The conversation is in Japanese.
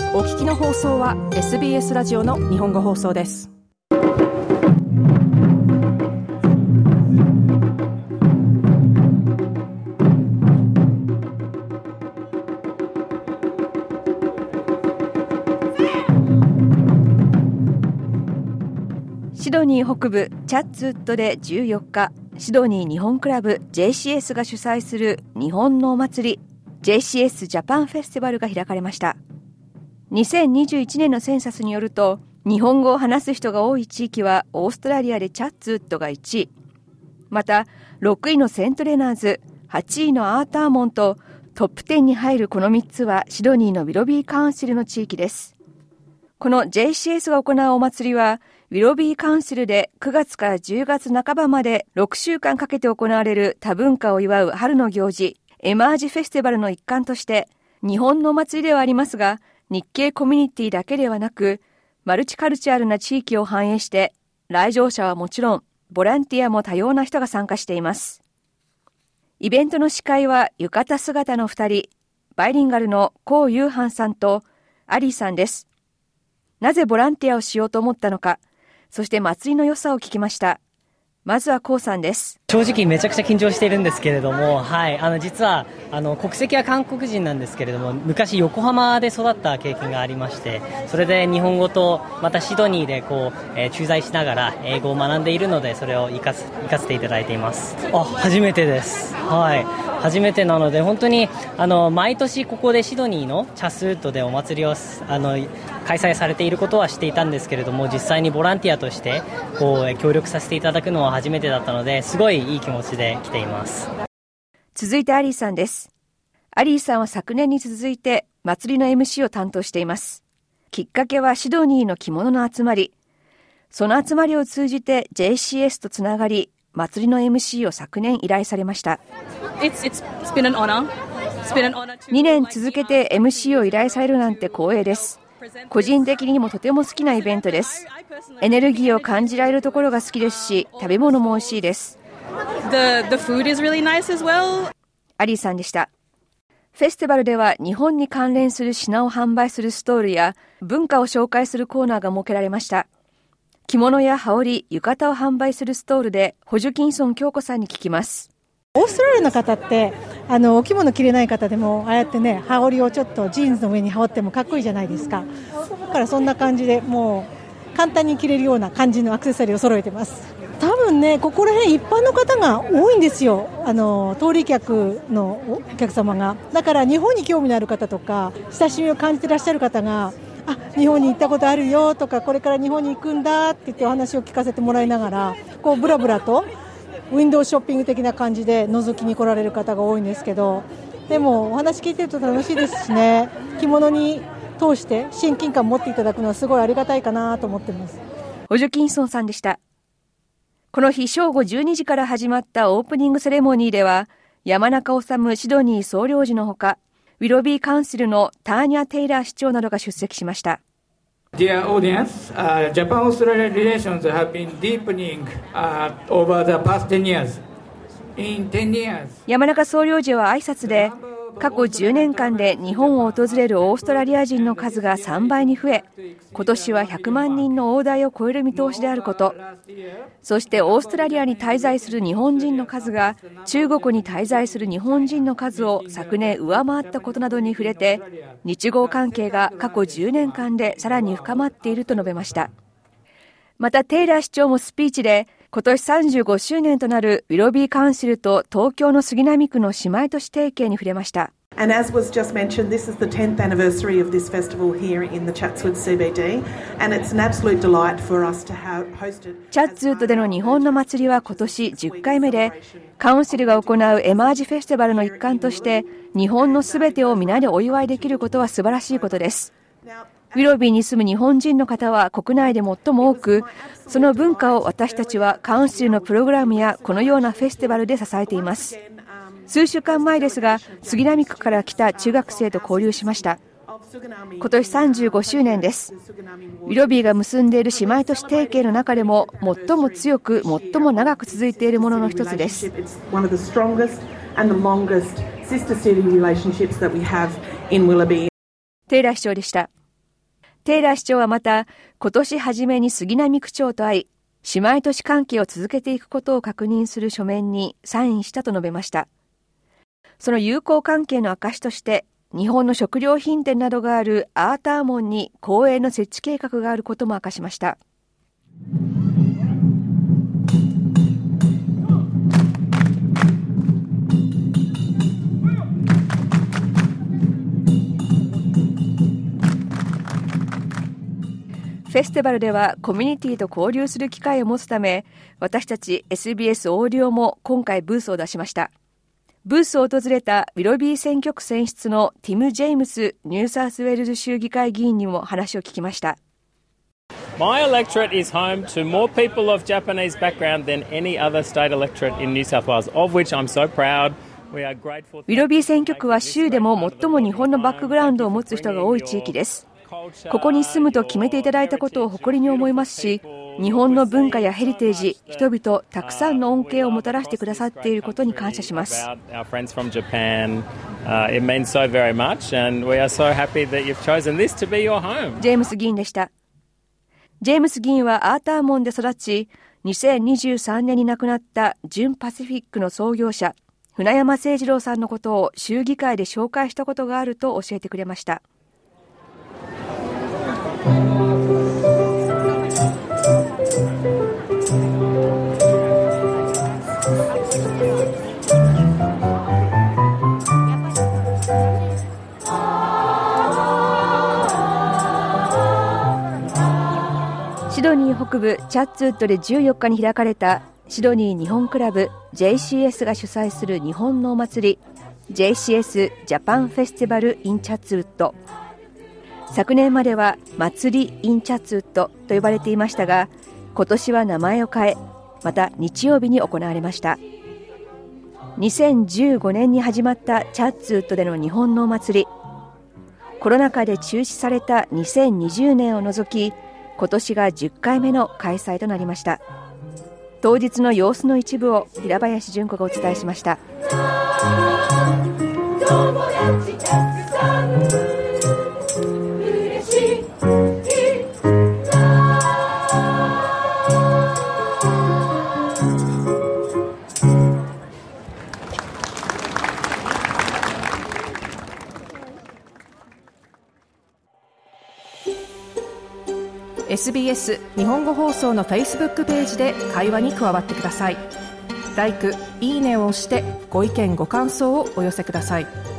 お聞きの放送は SBS ラジオの日本語放送です。シドニー北部チャッツウッドで14日、シドニー日本クラブ JCS が主催する日本のお祭り JCS ジャパンフェスティバルが開かれました。2021年のセンサスによると、日本語を話す人が多い地域はオーストラリアでチャッツウッドが1位、また6位のセントレナーズ、8位のアーターモンとトップ10に入るこの3つはシドニーのウィロビーカウンシルの地域です。この JCS が行うお祭りはウィロビーカウンシルで9月から10月半ばまで6週間かけて行われる多文化を祝う春の行事エマージフェスティバルの一環として、日本のお祭りではありますが、日系コミュニティだけではなく、マルチカルチャールな地域を反映して、来場者はもちろん、ボランティアも多様な人が参加しています。イベントの司会は浴衣姿の2人、バイリンガルのコウ・ユーハンさんとアリーさんです。なぜボランティアをしようと思ったのか、そして祭りの良さを聞きました。まずはコウさんです。 正直めちゃくちゃ緊張しているんですけれども、実は国籍は韓国人なんですけれども、昔横浜で育った経験がありまして、それで日本語とまたシドニーで駐在しながら英語を学んでいるので、それを活かせていただいています。初めてです。初めてなので、本当に毎年ここでシドニーのチャスウッドでお祭りを開催されていることは知っていたんですけれども、実際にボランティアとして協力させていただくのは初めてだったので、すごいいい気持ちで来ています。 続いてアリーさんです。アリーさんは昨年に続いて祭りの MC を担当しています。きっかけはシドニーの着物の集まり。その集まりを通じて JCS とつながり、祭りの MC を昨年依頼されました。2年続けて MC を依頼されるなんて光栄です。個人的にもとても好きなイベントです。エネルギーを感じられるところが好きですし、食べ物も美味しいです。 The food is really nice as well. アリーさんでした。フェスティバルでは日本に関連する品を販売するストールや文化を紹介するコーナーが設けられました。着物や羽織、浴衣を販売するストールでホジュキンソン京子さんに聞きます。 オーストラリアの方ってお着物着れない方でもああやってね、羽織をちょっとジーンズの上に羽織ってもかっこいいじゃないですか。だからそんな感じでもう簡単に着れるような感じのアクセサリーを揃えてます。多分ね、ここら辺一般の方が多いんですよ。通り客のお客様が。だから日本に興味のある方とか親しみを感じていらっしゃる方が、日本に行ったことあるよとか、これから日本に行くんだって言ってお話を聞かせてもらいながら、ブラブラとウィンドウショッピング的な感じで覗きに来られる方が多いんですけど、でもお話聞いてると楽しいですしね、着物に通して親近感を持っていただくのはすごいありがたいかなと思っています。 ホジュキンソンさんでした。この日正午12時から始まったオープニングセレモニーでは、山中治シドニー総領事のほか、ウィロビーカウンシルのターニャ・テイラー市長などが出席しました。 Dear audience, Japan-Australia relations have been deepening over the past 10 years. In 10 years, 山中総領事は挨拶で、過去10年間で日本を訪れるオーストラリア人の数が3倍に増え、今年は100万人の大台を超える見通しであること、そしてオーストラリアに滞在する日本人の数が中国に滞在する日本人の数を昨年上回ったことなどに触れて、日豪関係が過去10年間でさらに深まっていると述べました。またテイラー市長もスピーチで、今年35周年となるウィロビーカウンシルと東京の杉並区の姉妹都市提携に触れました。 And as was just mentioned, this is the 10th anniversary of this festival here in the Chatswood CBD, and it's an absolute delight for us to have hosted. チャッツウッドでの日本の祭りは今年10回目で、カウンシルが行うエマージフェスティバルの一環として、日本のすべてを皆でお祝いできることは素晴らしいことです。ウィロビーに住む日本人の方は国内で最も多く、その文化を私たちはカウンシルのプログラムやこのようなフェスティバルで支えています。数週間前ですが、杉並区から来た中学生と交流しました。今年35周年です。ウィロビーが結んでいる姉妹都市提携の中でも最も強く、最も長く続いているものの一つです。テイラー市長でした。 テイラー市長はまた、今年初めに杉並区長と会い、姉妹都市関係を続けていくことを確認する書面にサインしたと述べました。その友好関係の証として、日本の食料品店などがあるアーターモンに公園の設置計画があることも明かしました。フェスティバルではコミュニティと交流する機会を持つため、私たち SBS オーディオも今回ブースを出しました。ブースを訪れたウィロビー選挙区選出のティム・ジェームスニューサウスウェールズ州議会議員にも話を聞きました。 My electorate is home to more people of Japanese background than any other state electorate in New South Wales, of which I'm so proud. ウィロビー選挙区は州でも最も日本のバックグラウンドを持つ人が多い地域です。ここに住むと決めていただいたことを誇りに思いますし、日本の文化やヘリテージ、人々、たくさんの恩恵をもたらしてくださっていることに感謝します。ジェームス議員でした。ジェームス議員はアーターモンで育ち、2023年に亡くなった準パシフィックの創業者、船山誠二郎さんのことを州議会で紹介したことがあると教えてくれました。シドニー北部チャッツウッドで14日に開かれたシドニー日本クラブ JCS が主催する日本のお祭り JCS ジャパンフェスティバル in チャッツウッド。昨年までは祭り in チャッツウッドと呼ばれていましたが、今年は名前を変え、また日曜日に行われました。2015年に始まったチャッツウッドでの日本のお祭り、コロナ禍で中止された2020年を除き、今年が10回目の開催となりました。当日の様子の一部を平林純子がお伝えしました。 SBS 日本語放送の Facebook ページで会話に加わってください。LIKE、いいねを押してご意見ご感想をお寄せください。